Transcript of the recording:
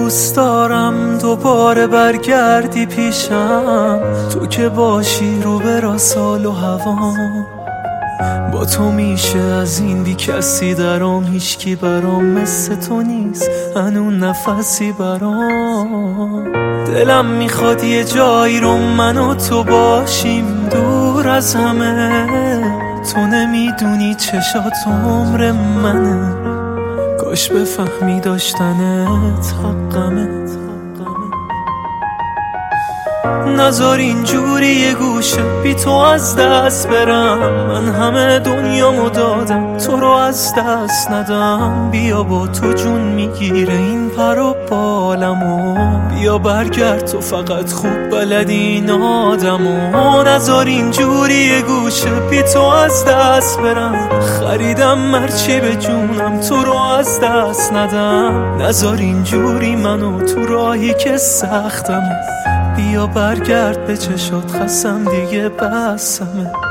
دوست دارم دوباره برگردی پیشم، تو که باشی رو برا سال و هوام. با تو میشه از این بی کسی درام، هیچکی برام مثل تو نیست هنون نفسی برام. دلم میخواد یه جایی رو من و تو باشیم دور از همه، تو نمیدونی چشات عمر منه، کاش بفهمی داشتنت حقمه. نذار اینجوری یه گوشه بی تو از دست برم، من همه دنیامو دادم تو رو از دست ندم. بیا با تو جون میگیره این پر و بالمو، بیا برگرد تو فقط خوب بلدی این آدمو. نذار اینجوری یه گوشه بی تو از دست برم، خریدم مرچی به جونم تو رو از دست ندم. نذار اینجوری منو تو راهی که سختمه، بیا برگرد به چشات خستم دیگه بسمه.